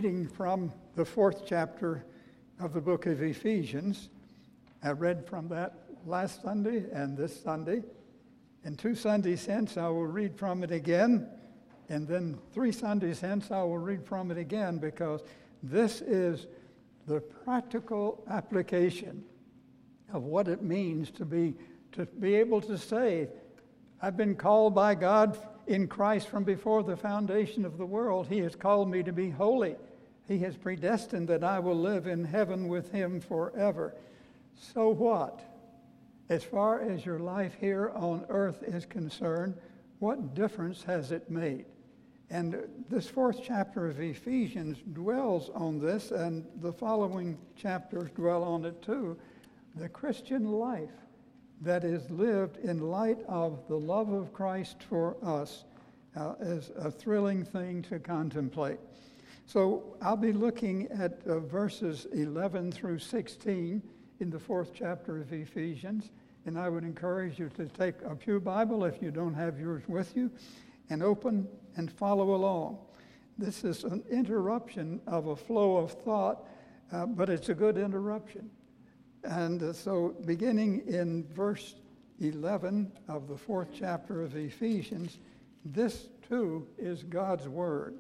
reading from the 4th chapter of the book of Ephesians. I read from that last Sunday and this Sunday. And 2 Sundays hence, I will read from it again. And then 3 Sundays hence, I will read from it again, because this is the practical application of what it means to be able to say, I've been called by God in Christ from before the foundation of the world. He has called me to be holy. He has predestined that I will live in heaven with him forever. So what? As far as your life here on earth is concerned, what difference has it made? And this 4th chapter of Ephesians dwells on this, and the following chapters dwell on it too. The Christian life that is lived in light of the love of Christ for us is a thrilling thing to contemplate. So I'll be looking at verses 11 through 16 in the 4th chapter of Ephesians, and I would encourage you to take a pew Bible if you don't have yours with you, and open and follow along. This is an interruption of a flow of thought, but it's a good interruption. And so beginning in verse 11 of the 4th chapter of Ephesians, this too is God's word.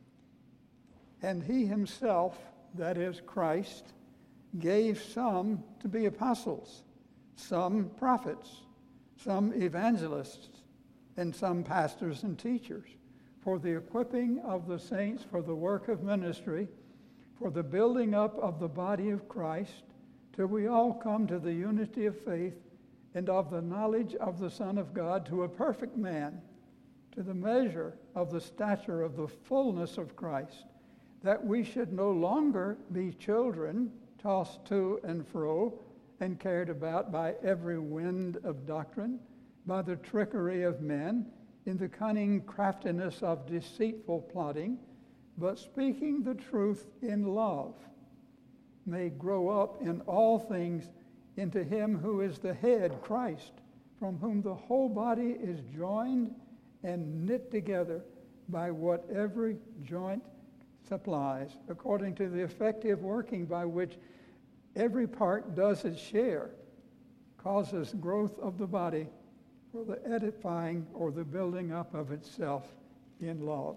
And he himself, that is Christ, gave some to be apostles, some prophets, some evangelists, and some pastors and teachers, for the equipping of the saints for the work of ministry, for the building up of the body of Christ, till we all come to the unity of faith and of the knowledge of the Son of God, to a perfect man, to the measure of the stature of the fullness of Christ, that we should no longer be children, tossed to and fro and carried about by every wind of doctrine, by the trickery of men, in the cunning craftiness of deceitful plotting, but speaking the truth in love, may grow up in all things into him who is the head, Christ, from whom the whole body is joined and knit together by what every joint supplies, according to the effective working by which every part does its share, causes growth of the body for the edifying or the building up of itself in love.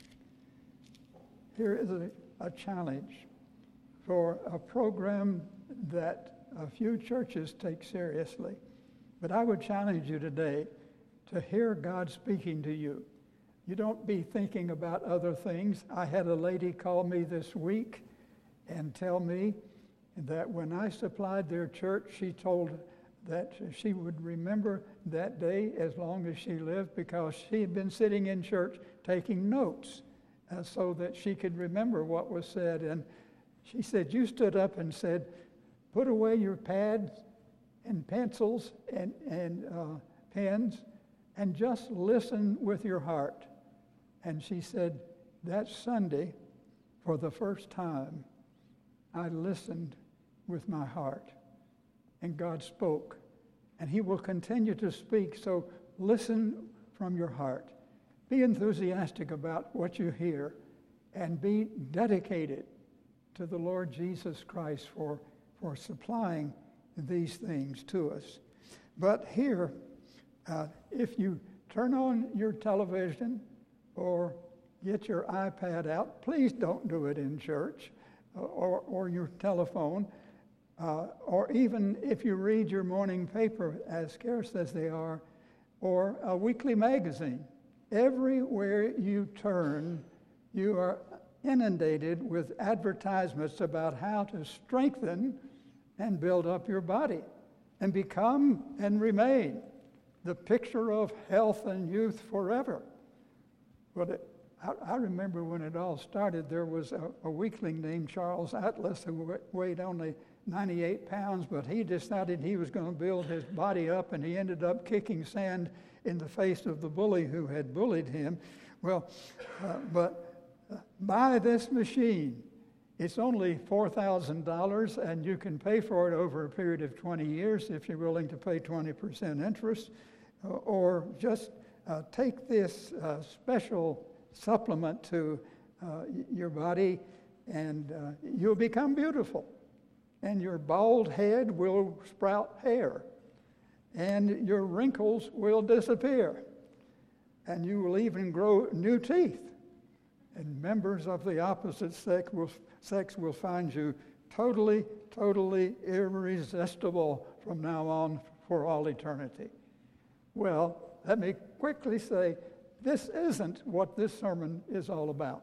Here is a challenge for a program that a few churches take seriously. But I would challenge you today to hear God speaking to you. You don't be thinking about other things. I had a lady call me this week and tell me that when I supplied their church, she told that she would remember that day as long as she lived, because she had been sitting in church taking notes so that she could remember what was said. And she said, you stood up and said, put away your pads and pencils and pens and just listen with your heart. And she said, that Sunday, for the first time, I listened with my heart. And God spoke. And he will continue to speak, so listen from your heart. Be enthusiastic about what you hear, and be dedicated to the Lord Jesus Christ for supplying these things to us. But here, if you turn on your television or get your iPad out, please don't do it in church, or your telephone, or even if you read your morning paper, as scarce as they are, or a weekly magazine. Everywhere you turn, you are inundated with advertisements about how to strengthen and build up your body and become and remain the picture of health and youth forever. But I remember when it all started, there was a weakling named Charles Atlas who weighed only 98 pounds, but he decided he was going to build his body up, and he ended up kicking sand in the face of the bully who had bullied him. Well, buy this machine. It's only $4,000, and you can pay for it over a period of 20 years if you're willing to pay 20% interest, or just take this special supplement to your body and you'll become beautiful. And your bald head will sprout hair, and your wrinkles will disappear, and you will even grow new teeth. And members of the opposite sex will find you totally, totally irresistible from now on for all eternity. Well, let me quickly say, this isn't what this sermon is all about.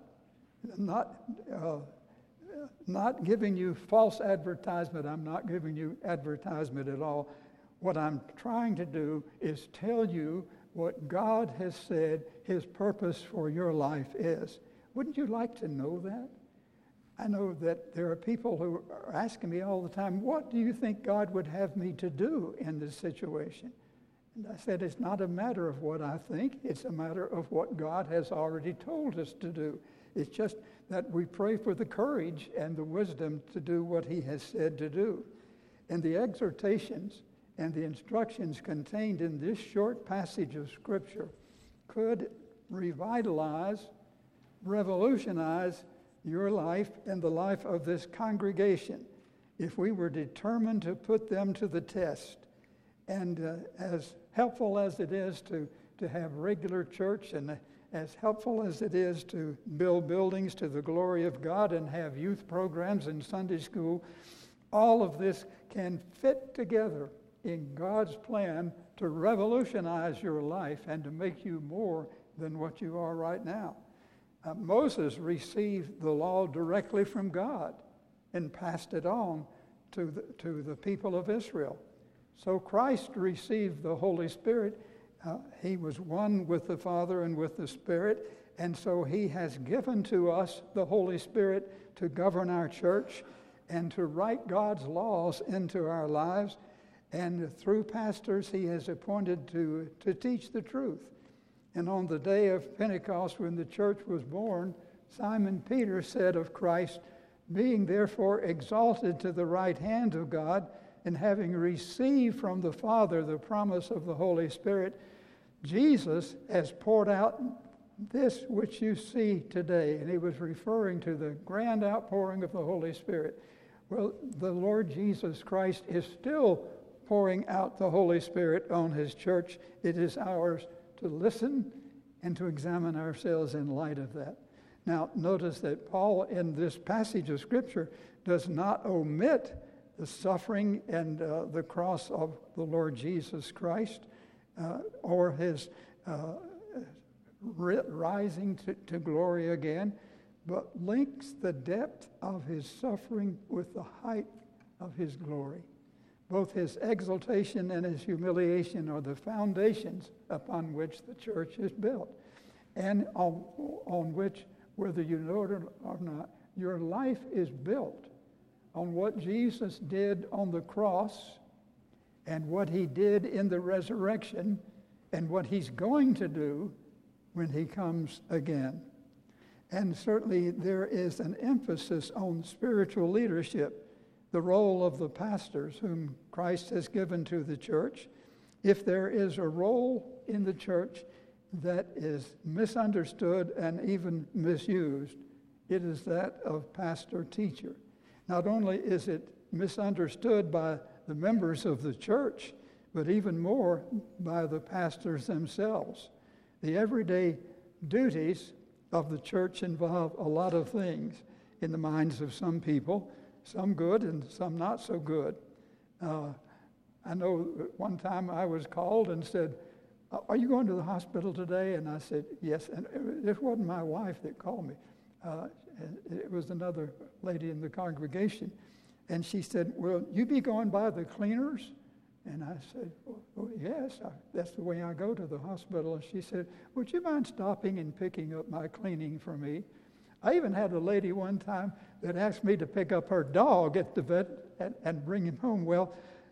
Not giving you false advertisement. I'm not giving you advertisement at all. What I'm trying to do is tell you what God has said His purpose for your life is. Wouldn't you like to know that? I know that there are people who are asking me all the time, what do you think God would have me to do in this situation? And I said, it's not a matter of what I think, it's a matter of what God has already told us to do. It's just that we pray for the courage and the wisdom to do what He has said to do. And the exhortations and the instructions contained in this short passage of Scripture could revitalize, revolutionize your life and the life of this congregation if we were determined to put them to the test. And as helpful as it is to have regular church, and as helpful as it is to build buildings to the glory of God and have youth programs and Sunday school, all of this can fit together in God's plan to revolutionize your life and to make you more than what you are right now. Moses received the law directly from God and passed it on to the people of Israel. So Christ received the Holy Spirit. He was one with the Father and with the Spirit, and so He has given to us the Holy Spirit to govern our church and to write God's laws into our lives. And through pastors He has appointed to teach the truth. And on the day of Pentecost, when the church was born, Simon Peter said of Christ, being therefore exalted to the right hand of God, and having received from the Father the promise of the Holy Spirit, Jesus has poured out this which you see today. And he was referring to the grand outpouring of the Holy Spirit. Well, the Lord Jesus Christ is still pouring out the Holy Spirit on His church. It is ours to listen and to examine ourselves in light of that. Now, notice that Paul, in this passage of Scripture, does not omit the suffering and the cross of the Lord Jesus Christ or His rising to glory again, but links the depth of His suffering with the height of His glory. Both His exaltation and His humiliation are the foundations upon which the church is built, and on which, whether you know it or not, your life is built on what Jesus did on the cross and what He did in the resurrection and what He's going to do when He comes again. And certainly there is an emphasis on spiritual leadership, the role of the pastors whom Christ has given to the church. If there is a role in the church that is misunderstood and even misused, it is that of pastor-teacher. Not only is it misunderstood by the members of the church, but even more by the pastors themselves. The everyday duties of the church involve a lot of things in the minds of some people, some good and some not so good. I know one time I was called and said, "Are you going to the hospital today?" And I said, "Yes." And it wasn't my wife that called me. It was another lady in the congregation. And she said, "Will you be going by the cleaners?" And I said, "Oh, yes, that's the way I go to the hospital." And she said, "Would you mind stopping and picking up my cleaning for me?" I even had a lady one time that asked me to pick up her dog at the vet and bring him home. Well,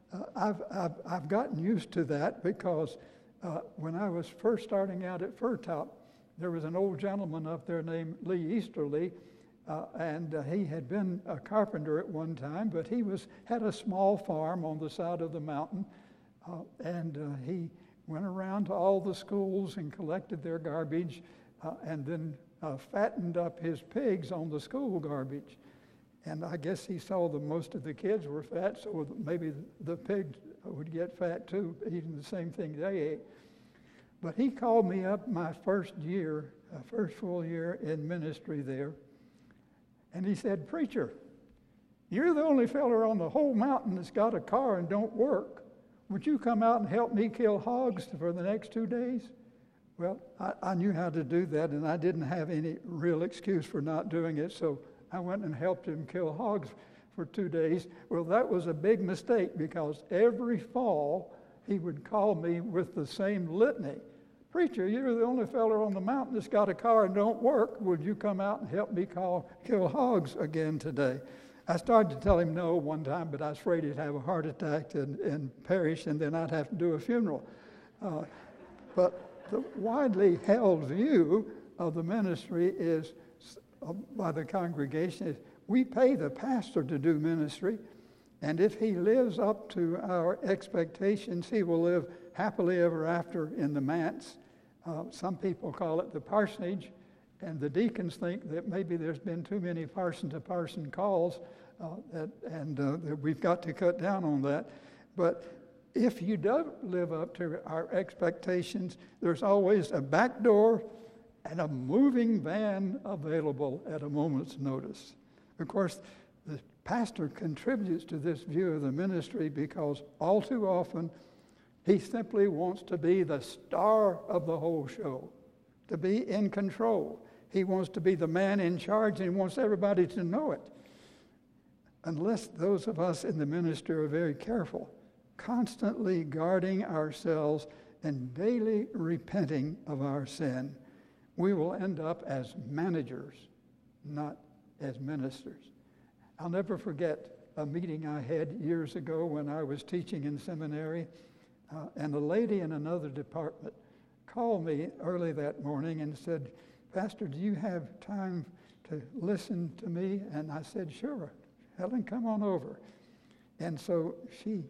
I've gotten used to that because when I was first starting out at Furtop, there was an old gentleman up there named Lee Easterly, and he had been a carpenter at one time, but he had a small farm on the side of the mountain, and he went around to all the schools and collected their garbage, and then fattened up his pigs on the school garbage. And I guess he saw that most of the kids were fat, so maybe the pigs would get fat too, eating the same thing they ate. But he called me up my first full year in ministry there. And he said, "Preacher, you're the only feller on the whole mountain that's got a car and don't work. Would you come out and help me kill hogs for the next 2 days?" Well, I knew how to do that, and I didn't have any real excuse for not doing it, so I went and helped him kill hogs for 2 days. Well, that was a big mistake, because every fall he would call me with the same litany. "Preacher, you're the only feller on the mountain that's got a car and don't work. Would you come out and help me kill hogs again today?" I started to tell him no one time, but I was afraid he'd have a heart attack and perish, and then I'd have to do a funeral. But the widely held view of the ministry is, by the congregation, is we pay the pastor to do ministry, and if he lives up to our expectations, he will live happily ever after in the manse. Some people call it the parsonage, and the deacons think that maybe there's been too many parson-to-parson calls, and that we've got to cut down on that. But if you don't live up to our expectations, there's always a back door and a moving van available at a moment's notice. Of course, the pastor contributes to this view of the ministry because all too often he simply wants to be the star of the whole show, to be in control. He wants to be the man in charge, and he wants everybody to know it. Unless those of us in the ministry are very careful, constantly guarding ourselves and daily repenting of our sin, we will end up as managers, not as ministers. I'll never forget a meeting I had years ago when I was teaching in seminary, and a lady in another department called me early that morning and said, "Pastor, do you have time to listen to me?" And I said, "Sure, Helen, come on over." And so she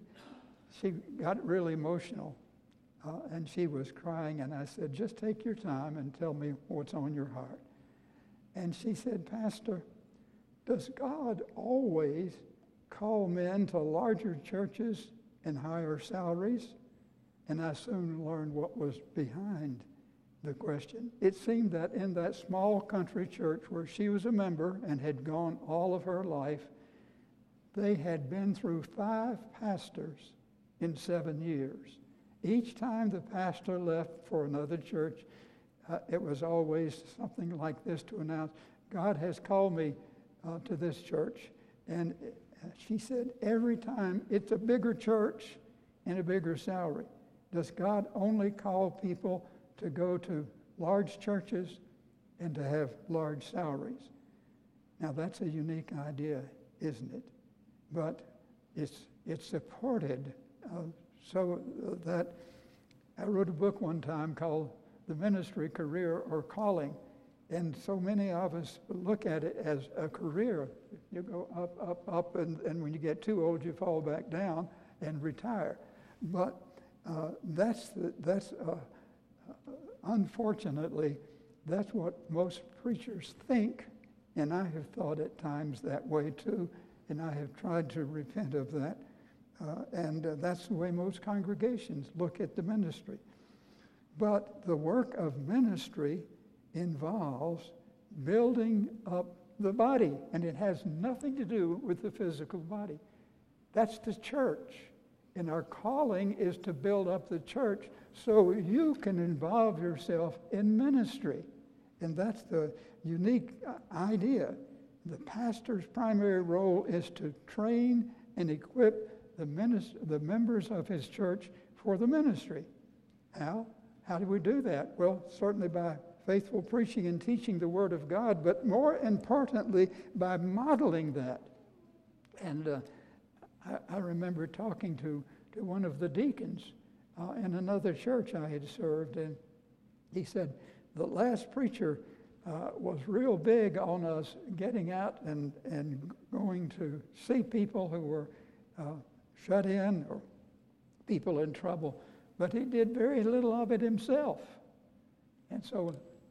got really emotional, and she was crying, and I said, "Just take your time and tell me what's on your heart." And she said, "Pastor, does God always call men to larger churches and higher salaries?" And I soon learned what was behind the question. It seemed that in that small country church where she was a member and had gone all of her life, they had been through 5 pastors in 7 years. Each time the pastor left for another church, it was always something like this to announce, "God has called me to this church." And she said, every time it's a bigger church and a bigger salary. Does God only call people to go to large churches and to have large salaries? Now that's a unique idea, isn't it? But it's supported so that I wrote a book one time called The Ministry, Career, or Calling. And so many of us look at it as a career. You go up, up, up, and when you get too old, you fall back down and retire. But unfortunately, that's what most preachers think, and I have thought at times that way too, and I have tried to repent of that. And that's the way most congregations look at the ministry. But the work of ministry involves building up the body, and it has nothing to do with the physical body. That's the church. And our calling is to build up the church so you can involve yourself in ministry. And that's the unique idea. The pastor's primary role is to train and equip the members of his church for the ministry. How do we do that? Well, certainly by faithful preaching and teaching the Word of God, but more importantly, by modeling that. And I remember talking to one of the deacons in another church I had served, and he said, the last preacher was real big on us getting out and going to see people who were shut in or people in trouble, but he did very little of it himself. And so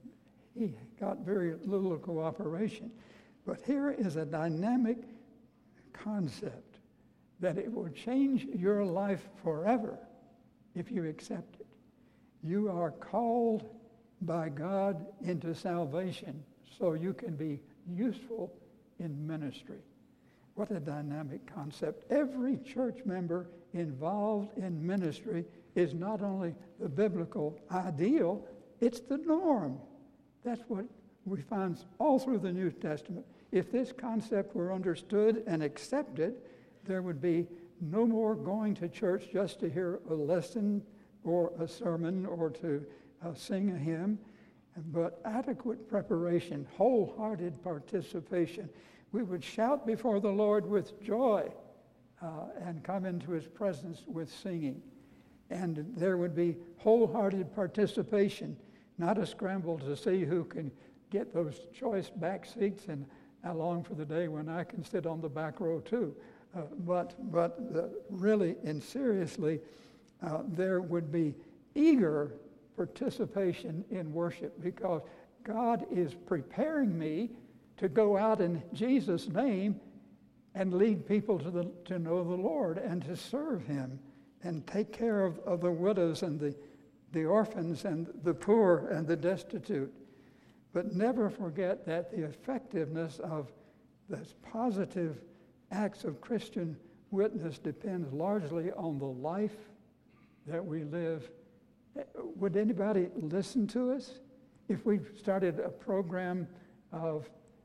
he got very little cooperation. But here is a dynamic concept that it will change your life forever if you accept it. You are called by God into salvation so you can be useful in ministry. What a dynamic concept. Every church member involved in ministry is not only the biblical ideal, it's the norm. That's what we find all through the New Testament. If this concept were understood and accepted, there would be no more going to church just to hear a lesson or a sermon or to sing a hymn, but adequate preparation, wholehearted participation. We would shout before the Lord with joy and come into his presence with singing. And there would be wholehearted participation, not a scramble to see who can get those choice back seats, and I long for the day when I can sit on the back row too. But really and seriously, there would be eager participation in worship, because God is preparing me to go out in Jesus' name and lead people to know the Lord and to serve him and take care of the widows and the orphans and the poor and the destitute. But never forget that the effectiveness of those positive acts of Christian witness depends largely on the life that we live. Would anybody listen to us if we started a program of,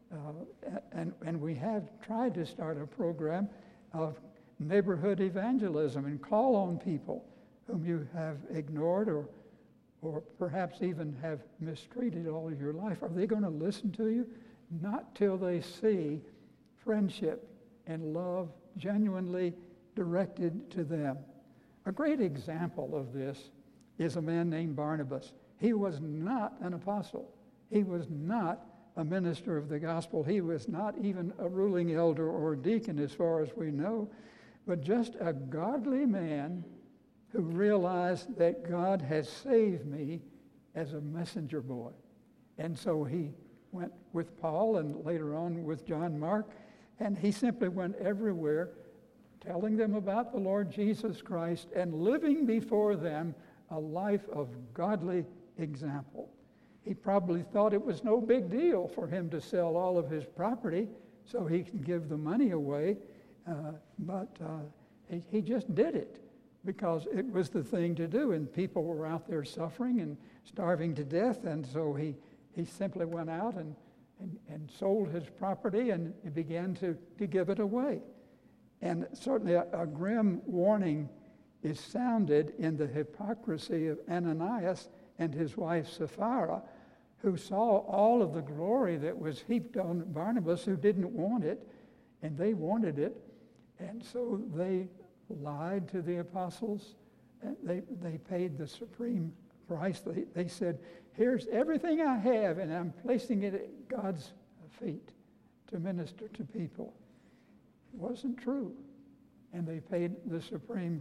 and we have tried to start a program of neighborhood evangelism and call on people whom you have ignored or perhaps even have mistreated all of your life? Are they going to listen to you? Not till they see friendship and love genuinely directed to them. A great example of this is a man named Barnabas. He was not an apostle. He was not a minister of the gospel. He was not even a ruling elder or deacon as far as we know, but just a godly man who realized that God has saved me as a messenger boy. And so he went with Paul and later on with John Mark, and he simply went everywhere telling them about the Lord Jesus Christ and living before them a life of godly example. He probably thought it was no big deal for him to sell all of his property so he can give the money away, but he just did it because it was the thing to do, and people were out there suffering and starving to death, and so he simply went out and sold his property and began to give it away. And certainly a grim warning is sounded in the hypocrisy of Ananias and his wife Sapphira, who saw all of the glory that was heaped on Barnabas, who didn't want it, and they wanted it. And so they lied to the apostles. And they paid the supreme price. They said, here's everything I have, and I'm placing it at God's feet to minister to people. It wasn't true. And they paid the supreme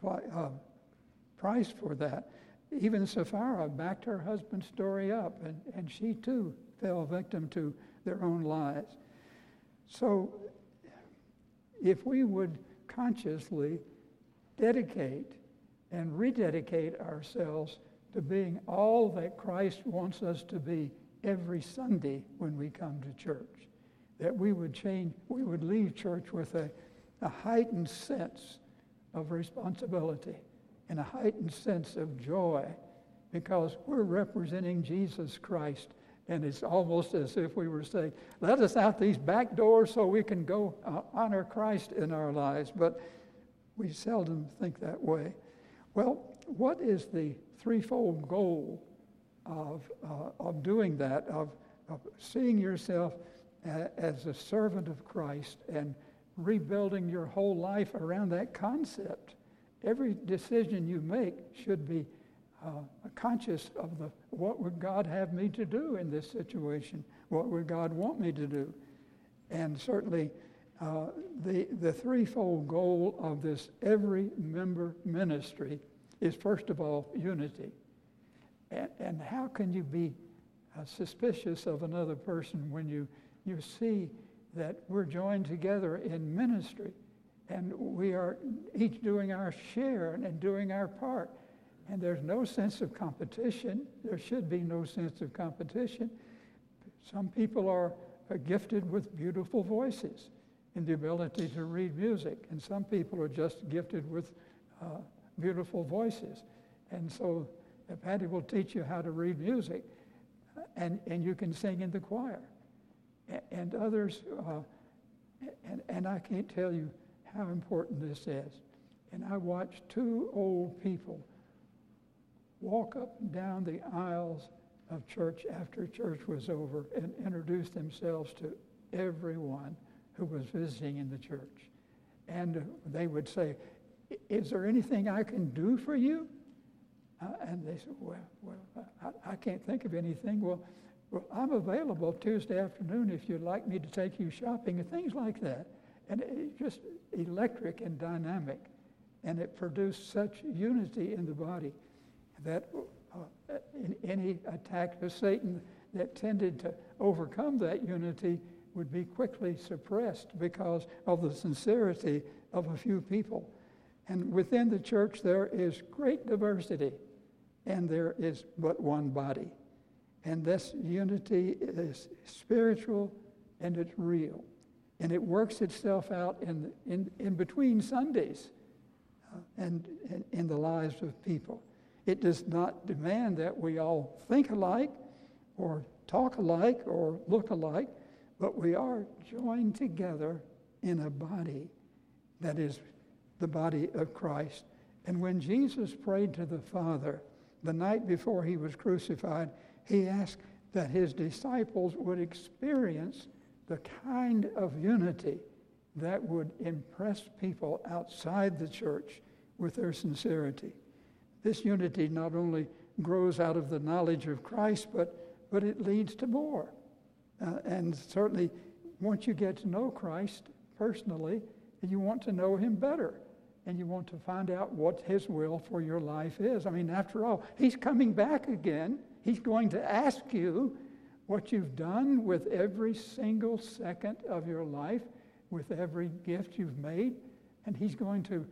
price for that. Even Sapphira backed her husband's story up, and she too fell victim to their own lies. So if we would consciously dedicate and rededicate ourselves to being all that Christ wants us to be every Sunday when we come to church, that we would leave church with a heightened sense of responsibility and a heightened sense of joy, because we're representing Jesus Christ, and it's almost as if we were saying, let us out these back doors so we can go honor Christ in our lives. But we seldom think that way. Well, what is the threefold goal of doing that, of seeing yourself as a servant of Christ and rebuilding your whole life around that concept? Every decision you make should be conscious of what would God have me to do in this situation? What would God want me to do? And certainly the threefold goal of this every member ministry is, first of all, unity. And how can you be suspicious of another person when you see that we're joined together in ministry and we are each doing our share and doing our part. And there's no sense of competition. There should be no sense of competition. Some people are gifted with beautiful voices and the ability to read music, and some people are just gifted with beautiful voices. And so Patty will teach you how to read music, and you can sing in the choir. And others, and I can't tell you how important this is. And I watched two old people walk up and down the aisles of church after church was over and introduce themselves to everyone who was visiting in the church. And they would say, "Is there anything I can do for you?" And they said, well, I can't think of anything. Well, I'm available Tuesday afternoon if you'd like me to take you shopping, and things like that. And it's just electric and dynamic. And it produced such unity in the body that in any attack of Satan that tended to overcome that unity would be quickly suppressed because of the sincerity of a few people. And within the church there is great diversity, and there is but one body. And this unity is spiritual and it's real. And it works itself out in between Sundays and in the lives of people. It does not demand that we all think alike or talk alike or look alike, but we are joined together in a body that is the body of Christ. And when Jesus prayed to the Father the night before he was crucified, he asked that his disciples would experience the kind of unity that would impress people outside the church with their sincerity. This unity not only grows out of the knowledge of Christ, but it leads to more. And certainly, once you get to know Christ personally, you want to know him better. And you want to find out what his will for your life is. I mean, after all, he's coming back again. He's going to ask you what you've done with every single second of your life, with every gift you've made. And he's going to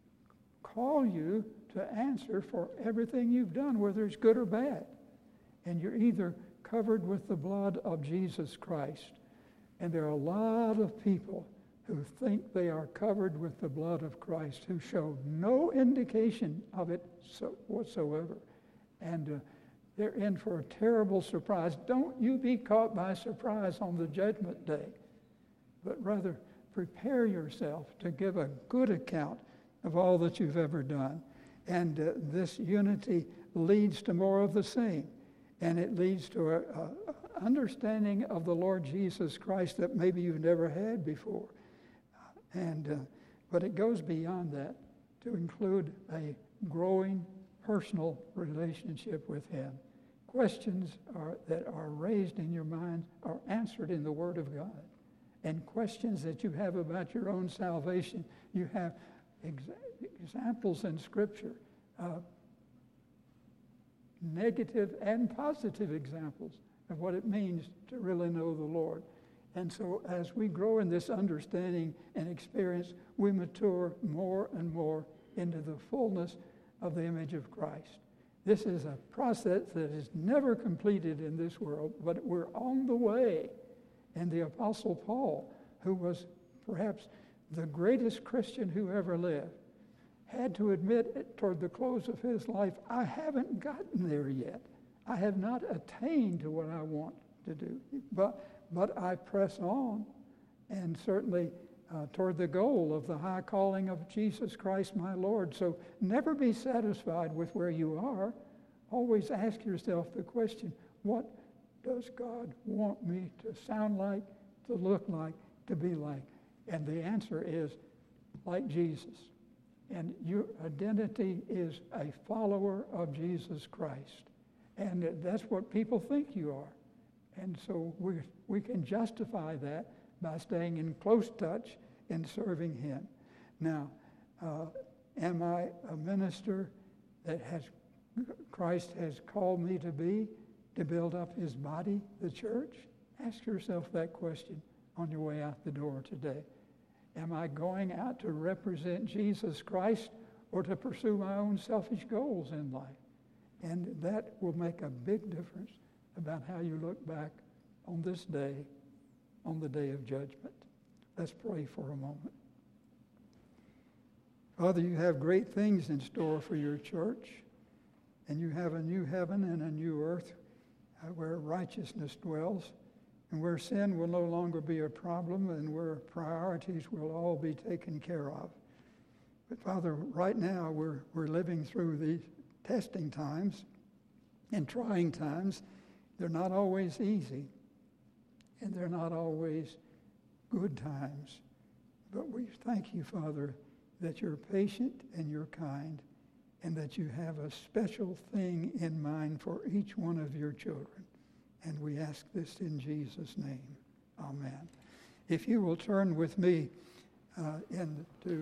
call you to answer for everything you've done, whether it's good or bad. And you're either covered with the blood of Jesus Christ. And there are a lot of people who think they are covered with the blood of Christ, who show no indication of it whatsoever. And they're in for a terrible surprise. Don't you be caught by surprise on the judgment day, but rather prepare yourself to give a good account of all that you've ever done. And this unity leads to more of the same. And it leads to an understanding of the Lord Jesus Christ that maybe you've never had before. But it goes beyond that to include a growing personal relationship with him. Questions that are raised in your mind are answered in the Word of God. And questions that you have about your own salvation, you have examples in Scripture, negative and positive examples of what it means to really know the Lord. And so as we grow in this understanding and experience, we mature more and more into the fullness of the image of Christ. This is a process that is never completed in this world, but we're on the way. And the Apostle Paul, who was perhaps the greatest Christian who ever lived, had to admit toward the close of his life, I haven't gotten there yet. I have not attained to what I want to do. But I press on, and certainly toward the goal of the high calling of Jesus Christ my Lord. So never be satisfied with where you are. Always ask yourself the question, what does God want me to sound like, to look like, to be like? And the answer is, like Jesus. And your identity is a follower of Jesus Christ. And that's what people think you are. And so we can justify that by staying in close touch and serving him. Now, am I a minister that Christ has called me to be? to build up his body, the church? Ask yourself that question on your way out the door today. Am I going out to represent Jesus Christ or to pursue my own selfish goals in life? And that will make a big difference about how you look back on this day, on the day of judgment. Let's pray for a moment. Father, you have great things in store for your church, and you have a new heaven and a new earth where righteousness dwells, and where sin will no longer be a problem, and where priorities will all be taken care of. But Father, right now we're living through these testing times and trying times. They're not always easy, and they're not always good times. But we thank you, Father, that you're patient and you're kind, and that you have a special thing in mind for each one of your children. And we ask this in Jesus' name. Amen. If you will turn with me into